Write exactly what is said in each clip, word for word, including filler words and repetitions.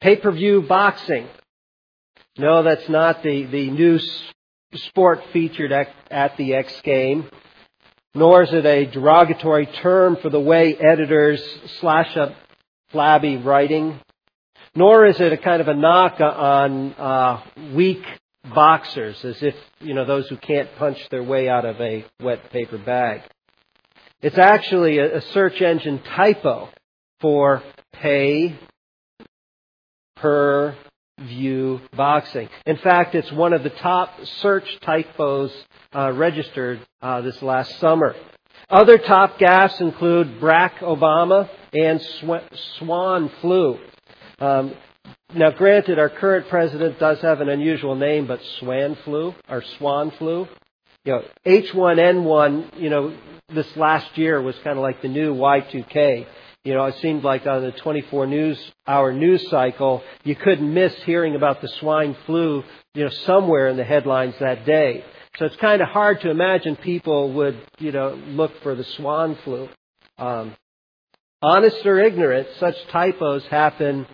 Pay-per-view boxing. No, that's not the, the new sport featured at, at the X game. Nor is it a derogatory term for the way editors slash up flabby writing. Nor is it a kind of a knock on uh, weak boxers, as if, you know, those who can't punch their way out of a wet paper bag. It's actually a, a search engine typo for pay per view boxing. In fact, it's one of the top search typos uh, registered uh, this last summer. Other top gaffes include Barack Obama and sw- swan flu. Um, now, granted, our current president does have an unusual name, but swan flu or swan flu. You know, H one N one. You know, this last year was kind of like the new Y two K. You know, it seemed like on the twenty-four news hour news cycle, you couldn't miss hearing about the swine flu, you know, somewhere in the headlines that day. So it's kind of hard to imagine people would, you know, look for the swan flu. Um, honest or ignorant, such typos happen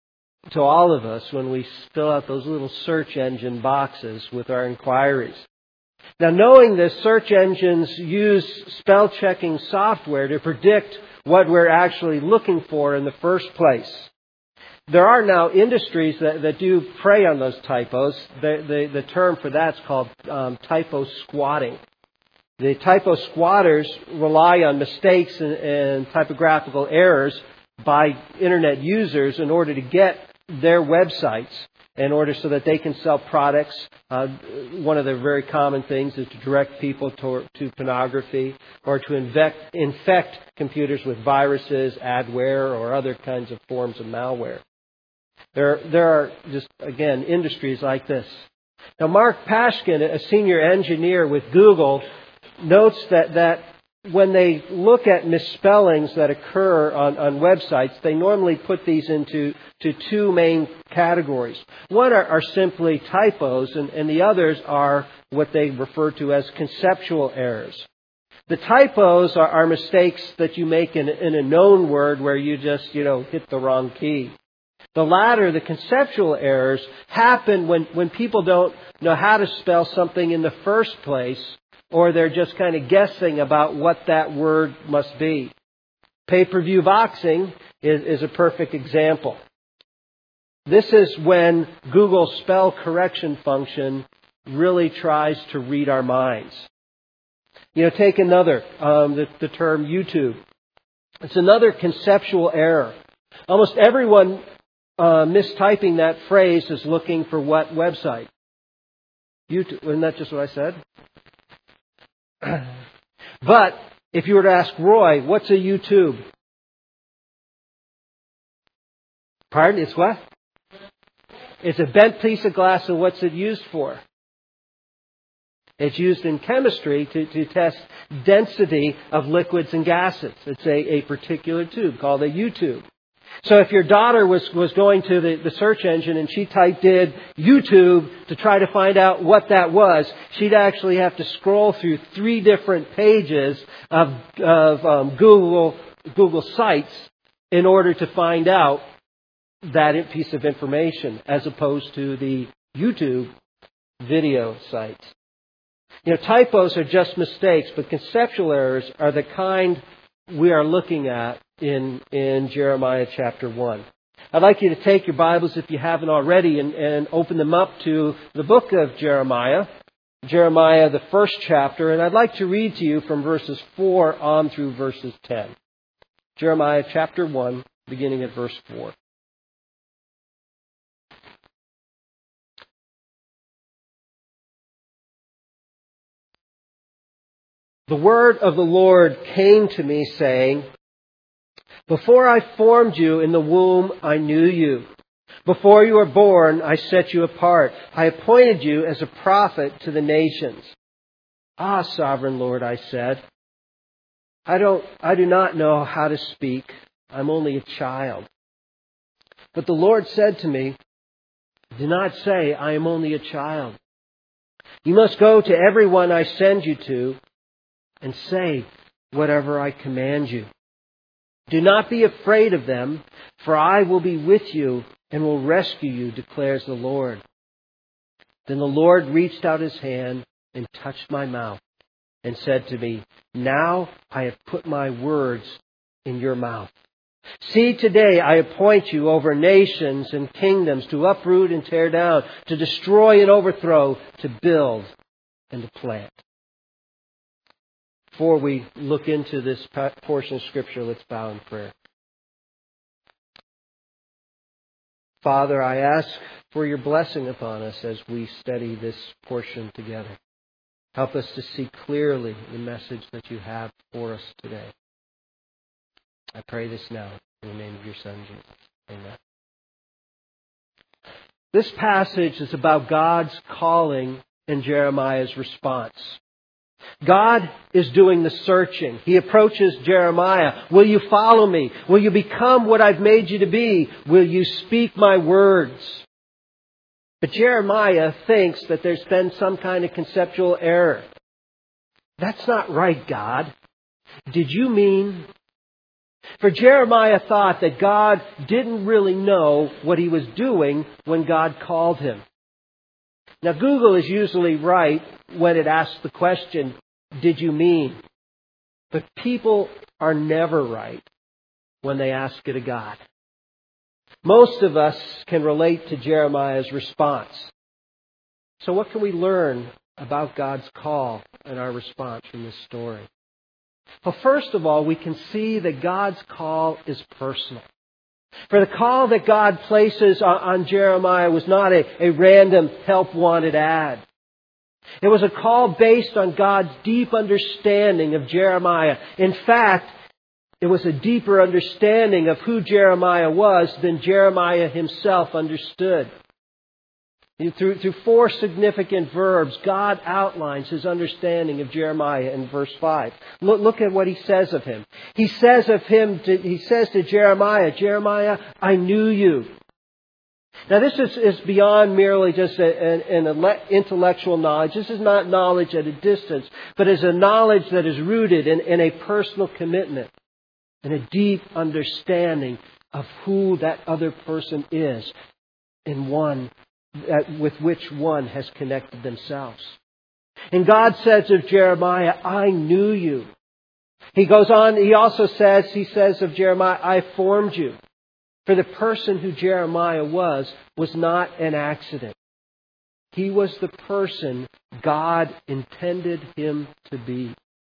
to all of us when we fill out those little search engine boxes with our inquiries. Now, knowing this, search engines use spell checking software to predict what we're actually looking for in the first place. There are now industries that, that do prey on those typos. The, the, the term for that's called um, typo squatting. The typo squatters rely on mistakes and, and typographical errors by Internet users in order to get their websites, in order so that they can sell products. Uh, one of the very common things is to direct people to, to pornography or to infect, infect computers with viruses, adware, or other kinds of forms of malware. There, there are just, again, industries like this. Now, Mark Pashkin, a senior engineer with Google, notes that, that when they look at misspellings that occur on, on websites, they normally put these into to two main categories. One are, are simply typos, and, and the others are what they refer to as conceptual errors. The typos are, are mistakes that you make in, in a known word where you just, you know, hit the wrong key. The latter, the conceptual errors, happen when, when people don't know how to spell something in the first place, or they're just kind of guessing about what that word must be. Pay-per-view boxing is, is a perfect example. This is when Google's spell correction function really tries to read our minds. You know, take another, um, the, the term YouTube. It's another conceptual error. Almost everyone uh, mistyping that phrase is looking for what website? YouTube. Isn't that just what I said? But if you were to ask Roy, what's a YouTube? Pardon? It's what? It's a bent piece of glass, and what's it used for? It's used in chemistry to, to test density of liquids and gases. It's a, a particular tube called a U-tube. So if your daughter was, was going to the, the search engine and she typed in YouTube to try to find out what that was, she'd actually have to scroll through three different pages of, of um, Google, Google sites in order to find out that piece of information, as opposed to the YouTube video sites. You know, typos are just mistakes, but conceptual errors are the kind we are looking at in, in Jeremiah chapter one. I'd like you to take your Bibles, if you haven't already, and, and open them up to the book of Jeremiah, Jeremiah, the first chapter, and I'd like to read to you from verses four on through verses ten. Jeremiah chapter one, beginning at verse four. The word of the Lord came to me, saying, Before I formed you in the womb, I knew you. Before you were born, I set you apart. I appointed you as a prophet to the nations. Ah, sovereign Lord, I said, I don't, I do not know how to speak. I'm only a child. But the Lord said to me, Do not say, I am only a child. You must go to everyone I send you to, and say whatever I command you. Do not be afraid of them, for I will be with you and will rescue you, declares the Lord. Then the Lord reached out his hand and touched my mouth and said to me, now I have put my words in your mouth. See, today I appoint you over nations and kingdoms to uproot and tear down, to destroy and overthrow, to build and to plant. Before we look into this portion of Scripture, let's bow in prayer. Father, I ask for your blessing upon us as we study this portion together. Help us to see clearly the message that you have for us today. I pray this now in the name of your Son, Jesus. Amen. This passage is about God's calling and Jeremiah's response. God is doing the searching. He approaches Jeremiah. Will you follow me? Will you become what I've made you to be? Will you speak my words? But Jeremiah thinks that there's been some kind of conceptual error. That's not right, God. Did you mean? For Jeremiah thought that God didn't really know what he was doing when God called him. Now, Google is usually right when it asks the question, did you mean? But people are never right when they ask it of God. Most of us can relate to Jeremiah's response. So what can we learn about God's call and our response from this story? Well, first of all, we can see that God's call is personal. For the call that God places on Jeremiah was not a, a random help-wanted ad. It was a call based on God's deep understanding of Jeremiah. In fact, it was a deeper understanding of who Jeremiah was than Jeremiah himself understood. Through, through four significant verbs, God outlines his understanding of Jeremiah in verse five. Look, look at what he says of him. He says of him, to, he says to Jeremiah, Jeremiah, I knew you. Now this is, is beyond merely just a, an, an intellectual knowledge. This is not knowledge at a distance, but is a knowledge that is rooted in, in a personal commitment and a deep understanding of who that other person is and one with which one has connected themselves. And God says of Jeremiah, I knew you. He goes on, he also says, he says of Jeremiah, I formed you. For the person who Jeremiah was, was not an accident. He was the person God intended him to be.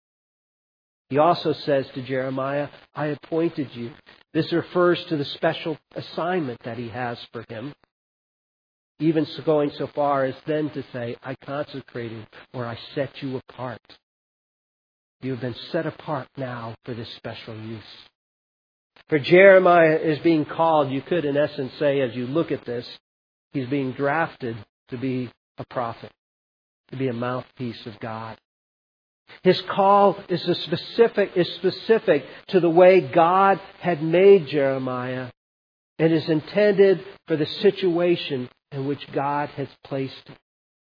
He also says to Jeremiah, I appointed you. This refers to the special assignment that he has for him. Even going so far as then to say, I consecrated or I set you apart. You have been set apart now for this special use. For Jeremiah is being called, you could in essence say as you look at this, he's being drafted to be a prophet, to be a mouthpiece of God. His call is a specific, is specific to the way God had made Jeremiah and is intended for the situation in which God has placed him.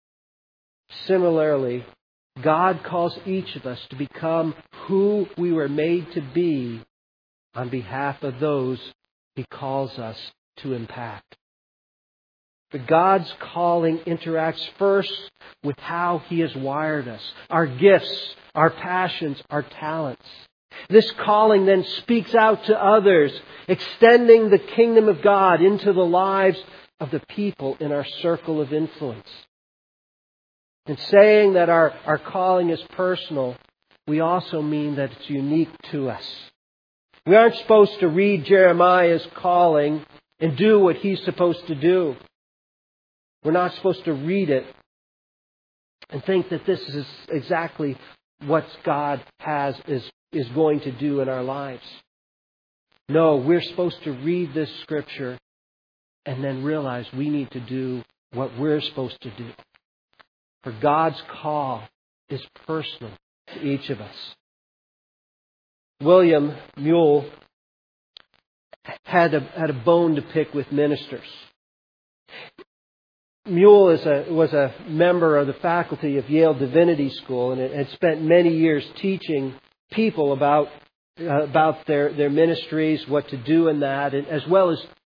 Similarly, God calls each of us to become who we were made to be on behalf of those He calls us to impact. But God's calling interacts first with how He has wired us, our gifts, our passions, our talents. This calling then speaks out to others, extending the kingdom of God into the lives of the people in our circle of influence. In saying that our, our calling is personal, we also mean that it's unique to us. We aren't supposed to read Jeremiah's calling and do what he's supposed to do. We're not supposed to read it and think that this is exactly what God has is, is going to do in our lives. No, we're supposed to read this scripture and then realize we need to do what we're supposed to do. For God's call is personal to each of us. William Mule had a, had a bone to pick with ministers. Mule is a, was a member of the faculty of Yale Divinity School and had spent many years teaching people about uh, about their, their ministries, what to do in that, and as well as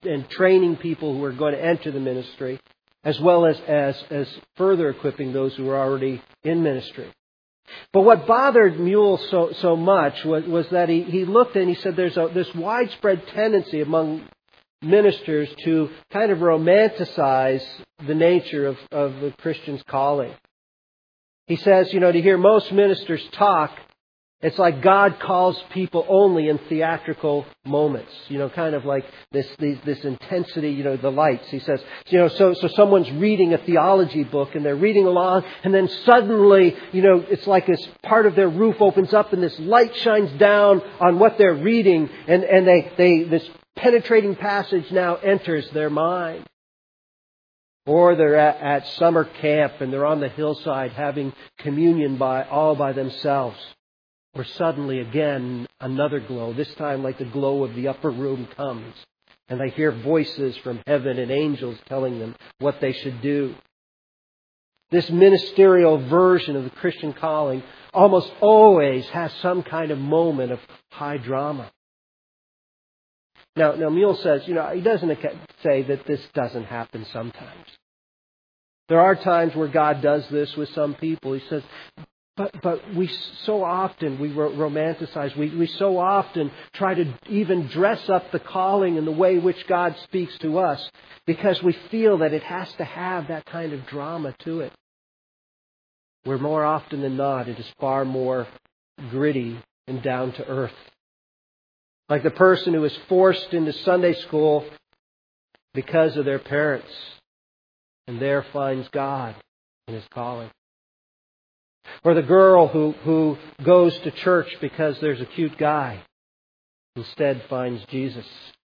and training people who are going to enter the ministry, as well as, as, as further equipping those who are already in ministry. But what bothered Mule so, so much was, was that he, he looked and he said there's a, this widespread tendency among ministers to kind of romanticize the nature of, of the Christian's calling. He says, you know, to hear most ministers talk, it's like God calls people only in theatrical moments. You know, kind of like this, this this intensity, you know, the lights. He says, you know, so so someone's reading a theology book and they're reading along, and then suddenly, you know, it's like this part of their roof opens up and this light shines down on what they're reading, and, and they, they this penetrating passage now enters their mind. Or they're at, at summer camp and they're on the hillside having communion by all by themselves. Or suddenly again, another glow, this time like the glow of the upper room comes. And they hear voices from heaven and angels telling them what they should do. This ministerial version of the Christian calling almost always has some kind of moment of high drama. Now, now Mule says, you know, he doesn't say that this doesn't happen sometimes. There are times where God does this with some people. He says, But but we so often, we romanticize, we, we so often try to even dress up the calling and the way in which God speaks to us because we feel that it has to have that kind of drama to it. Where more often than not, it is far more gritty and down to earth. Like the person who is forced into Sunday school because of their parents and there finds God in His calling. Or the girl who, who goes to church because there's a cute guy, instead finds Jesus.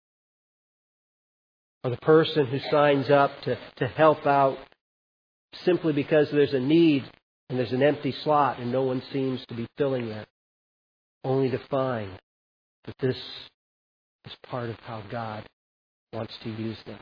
Or the person who signs up to, to help out simply because there's a need and there's an empty slot and no one seems to be filling that, only to find that this is part of how God wants to use them.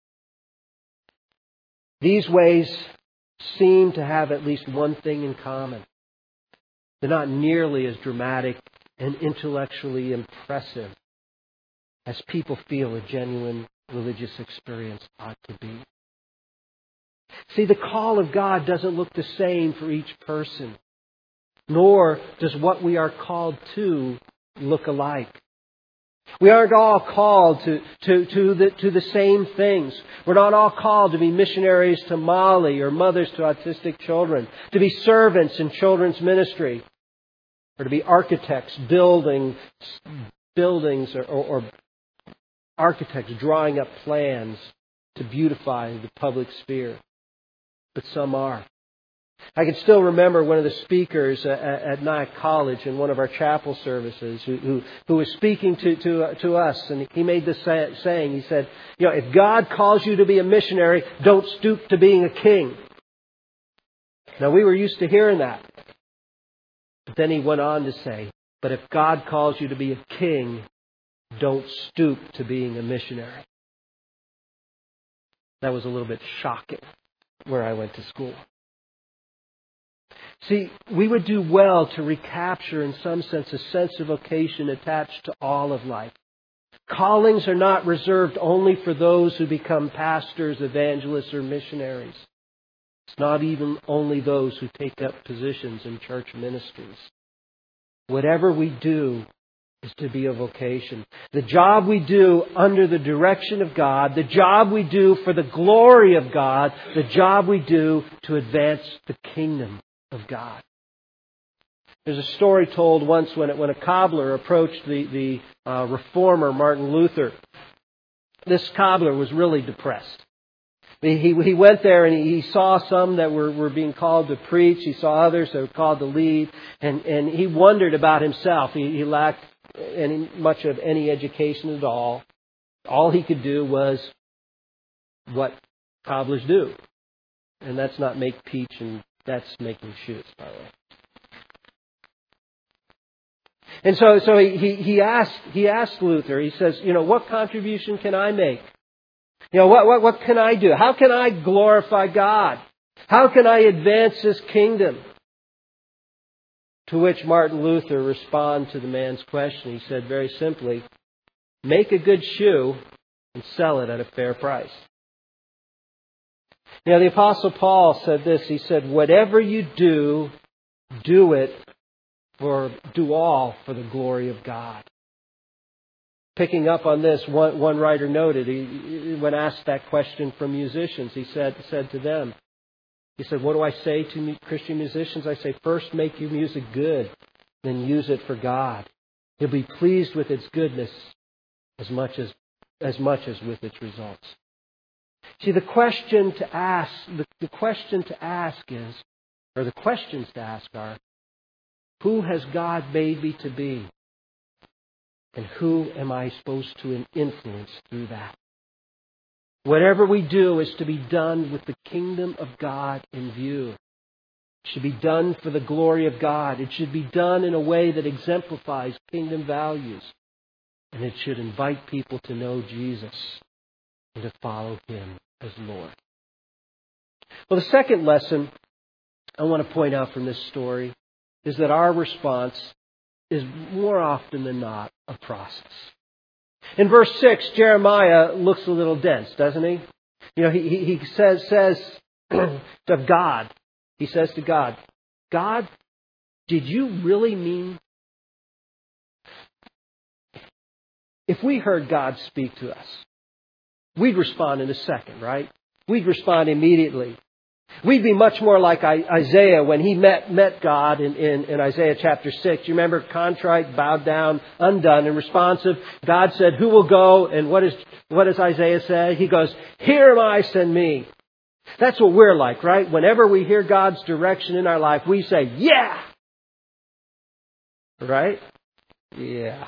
These ways seem to have at least one thing in common. They're not nearly as dramatic and intellectually impressive as people feel a genuine religious experience ought to be. See, the call of God doesn't look the same for each person, nor does what we are called to look alike. We aren't all called to, to, to, the, to the same things. We're not all called to be missionaries to Mali or mothers to autistic children, to be servants in children's ministry, or to be architects building buildings or, or, or architects drawing up plans to beautify the public sphere. But some are. I can still remember one of the speakers at, at Nyack College in one of our chapel services who, who, who was speaking to, to, uh, to us, and he made this say, saying, he said, you know, if God calls you to be a missionary, don't stoop to being a king. Now, we were used to hearing that. But then he went on to say, but if God calls you to be a king, don't stoop to being a missionary. That was a little bit shocking where I went to school. See, we would do well to recapture, in some sense, a sense of vocation attached to all of life. Callings are not reserved only for those who become pastors, evangelists, or missionaries. It's not even only those who take up positions in church ministries. Whatever we do is to be a vocation. The job we do under the direction of God, the job we do for the glory of God, the job we do to advance the kingdom of God. There's a story told once when, when a cobbler approached the, the uh, reformer Martin Luther. This cobbler was really depressed. He, he went there and he saw some that were, were being called to preach. He saw others that were called to lead. And, and he wondered about himself. He, he lacked any, much of any education at all. All he could do was what cobblers do. And that's not make peach, and that's making shoes, by the way. And so, so he, he, he asked, he asked Luther, he says, you know, what contribution can I make? You know, what, what, what can I do? How can I glorify God? How can I advance His kingdom? To which Martin Luther responded to the man's question. He said very simply, make a good shoe and sell it at a fair price. Now, the Apostle Paul said this. He said, whatever you do, do it for, do all for the glory of God. Picking up on this, one, one writer noted, he, when asked that question from musicians, he said, said to them, he said, what do I say to Christian musicians? I say, first make your music good, then use it for God. He'll be pleased with its goodness as much as, as much as with its results. See, the question to ask, the, the question to ask is, or the questions to ask are, who has God made me to be? And who am I supposed to influence through that? Whatever we do is to be done with the kingdom of God in view. It should be done for the glory of God. It should be done in a way that exemplifies kingdom values. And it should invite people to know Jesus and to follow Him as Lord. Well, the second lesson I want to point out from this story is that our response is more often than not a process. In verse six, Jeremiah looks a little dense, doesn't he? You know, he, he, he says, says to God, he says to God, God, did you really mean? If we heard God speak to us, we'd respond in a second, right? We'd respond immediately. We'd be much more like Isaiah when he met met God in, in, in Isaiah chapter six. You remember, contrite, bowed down, undone, and responsive. God said, who will go? And what, is, what does Isaiah say? He goes, here am I, send me. That's what we're like, right? Whenever we hear God's direction in our life, we say, yeah! Right? Yeah.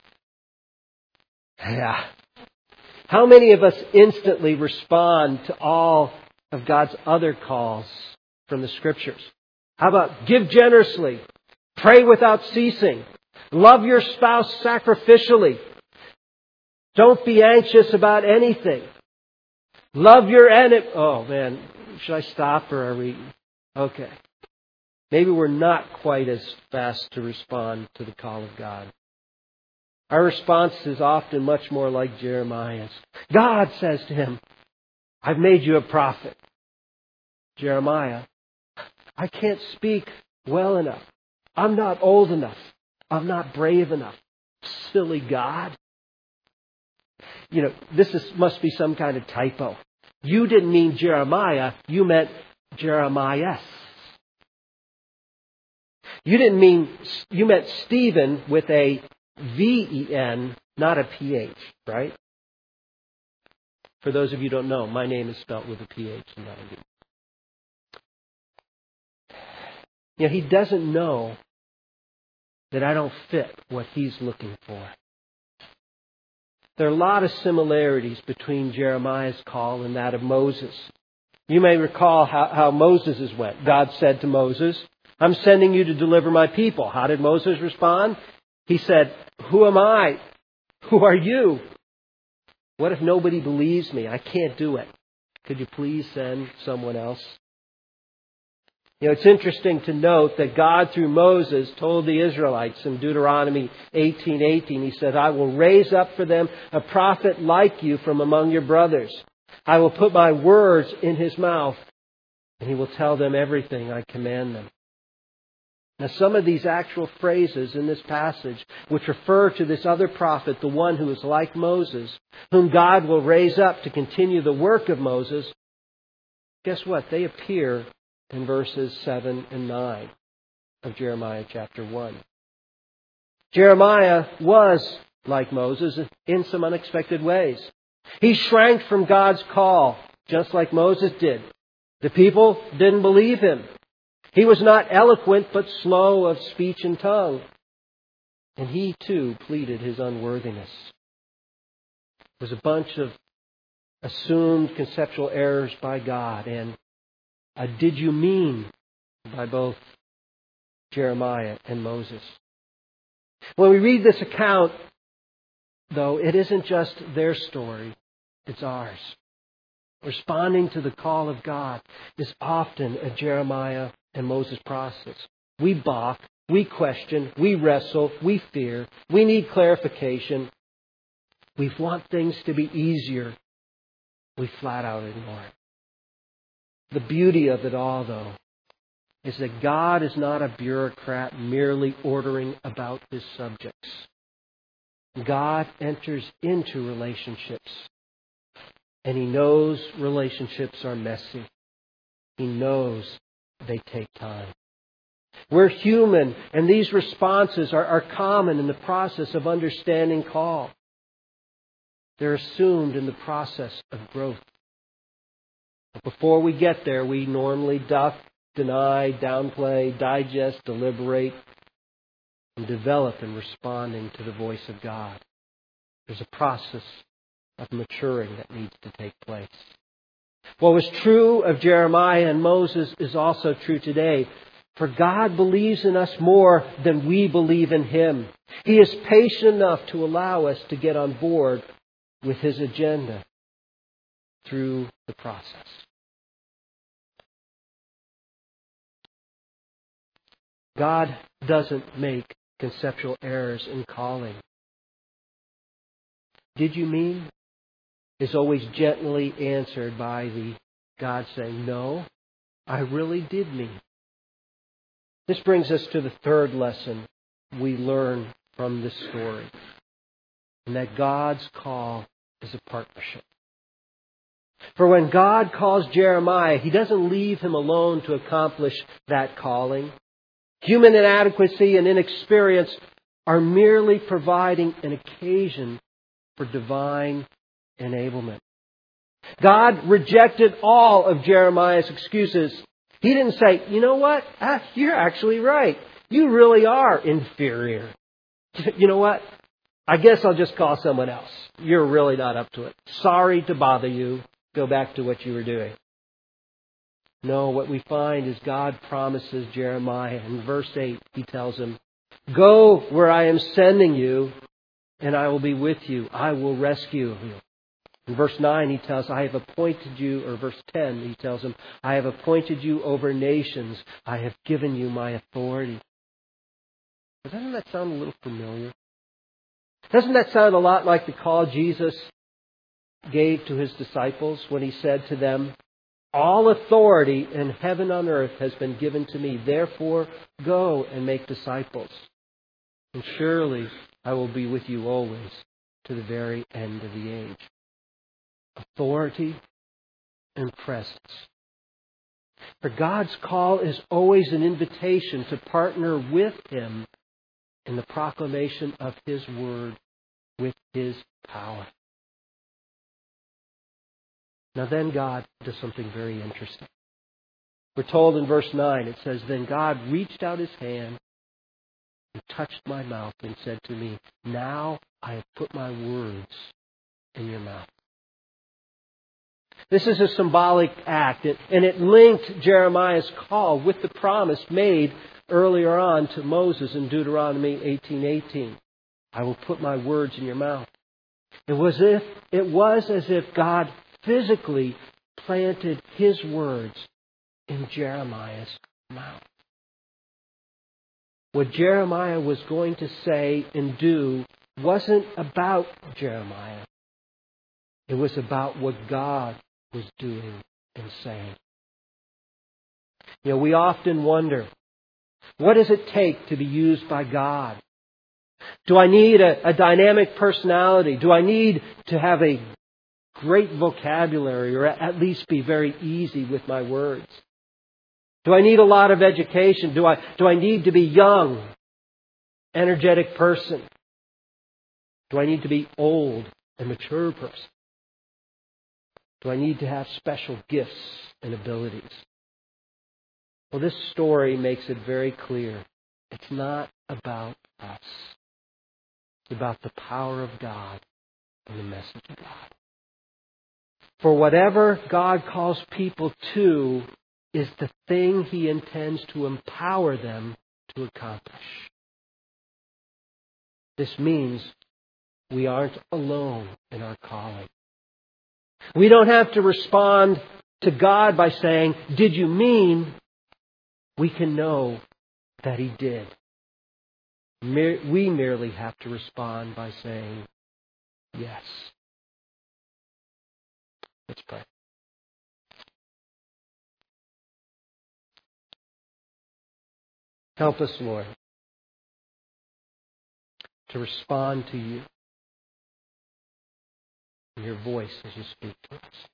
Yeah. How many of us instantly respond to all of God's other calls from the Scriptures? How about give generously, pray without ceasing, love your spouse sacrificially, don't be anxious about anything, love your enemy. Oh man, should I stop or are we? Okay. Maybe we're not quite as fast to respond to the call of God. Our response is often much more like Jeremiah's. God says to him, I've made you a prophet. Jeremiah, I can't speak well enough. I'm not old enough. I'm not brave enough. Silly God. You know, this is, must be some kind of typo. You didn't mean Jeremiah. You meant Jeremias. You didn't mean, you meant Stephen with a V E N, not a P H, right? For those of you who don't know, my name is spelled with a P H and not a V. You know, he doesn't know that I don't fit what he's looking for. There are a lot of similarities between Jeremiah's call and that of Moses. You may recall how, how Moses' went. God said to Moses, I'm sending you to deliver my people. How did Moses respond? He said, who am I? Who are you? What if nobody believes me? I can't do it. Could you please send someone else? You know, it's interesting to note that God, through Moses, told the Israelites in Deuteronomy eighteen eighteen, He said, I will raise up for them a prophet like you from among your brothers. I will put my words in his mouth, and he will tell them everything I command them. Now, some of these actual phrases in this passage, which refer to this other prophet, the one who is like Moses, whom God will raise up to continue the work of Moses, guess what? They appear in verses seven and nine of Jeremiah chapter one. Jeremiah was like Moses in some unexpected ways. He shrank from God's call, just like Moses did. The people didn't believe him. He was not eloquent, but slow of speech and tongue. And he, too, pleaded his unworthiness. There was a bunch of assumed conceptual errors by God. And a did you mean by both Jeremiah and Moses. When we read this account, though, it isn't just their story. It's ours. Responding to the call of God is often a Jeremiah and Moses process. We balk, we question, we wrestle, we fear, we need clarification. We want things to be easier. We flat out ignore it. The beauty of it all, though, is that God is not a bureaucrat merely ordering about His subjects. God enters into relationships, and He knows relationships are messy. He knows they take time. We're human, and these responses are, are common in the process of understanding call. They're assumed in the process of growth. But before we get there, we normally duck, deny, downplay, digest, deliberate, and develop in responding to the voice of God. There's a process of maturing that needs to take place. What was true of Jeremiah and Moses is also true today. For God believes in us more than we believe in Him. He is patient enough to allow us to get on board with His agenda through the process. God doesn't make conceptual errors in calling. Did you mean? Is always gently answered by the God saying, no, I really did mean. This brings us to the third lesson we learn from this story, and that God's call is a partnership. For when God calls Jeremiah, He doesn't leave him alone to accomplish that calling. Human inadequacy and inexperience are merely providing an occasion for divine enablement. God rejected all of Jeremiah's excuses. He didn't say, you know what? Ah, you're actually right. You really are inferior. You know what? I guess I'll just call someone else. You're really not up to it. Sorry to bother you. Go back to what you were doing. No, what we find is God promises Jeremiah. In verse eight, He tells him, go where I am sending you, and I will be with you. I will rescue you. In verse nine, He tells, I have appointed you, or verse ten, He tells him, I have appointed you over nations. I have given you my authority. But doesn't that sound a little familiar? Doesn't that sound a lot like the call Jesus gave to His disciples when He said to them, all authority in heaven and on earth has been given to me. Therefore, go and make disciples. And surely I will be with you always to the very end of the age. Authority and presence. For God's call is always an invitation to partner with Him in the proclamation of His word with His power. Now then God does something very interesting. We're told in verse nine, it says, then God reached out His hand and touched my mouth and said to me, now I have put my words in your mouth. This is a symbolic act, and it linked Jeremiah's call with the promise made earlier on to Moses in Deuteronomy eighteen eighteen. I will put my words in your mouth. It was if it was as if God physically planted His words in Jeremiah's mouth. What Jeremiah was going to say and do wasn't about Jeremiah. It was about what God was doing and saying. You know, we often wonder, what does it take to be used by God? Do I need a, a dynamic personality? Do I need to have a great vocabulary, or at least be very easy with my words? Do I need a lot of education? Do I, do I need to be young, energetic person? Do I need to be old, a mature person? Do I need to have special gifts and abilities? Well, this story makes it very clear. It's not about us. It's about the power of God and the message of God. For whatever God calls people to is the thing He intends to empower them to accomplish. This means we aren't alone in our calling. We don't have to respond to God by saying, did you mean? We can know that He did. We merely have to respond by saying, yes. Let's pray. Help us, Lord, to respond to you, your voice as you speak to us.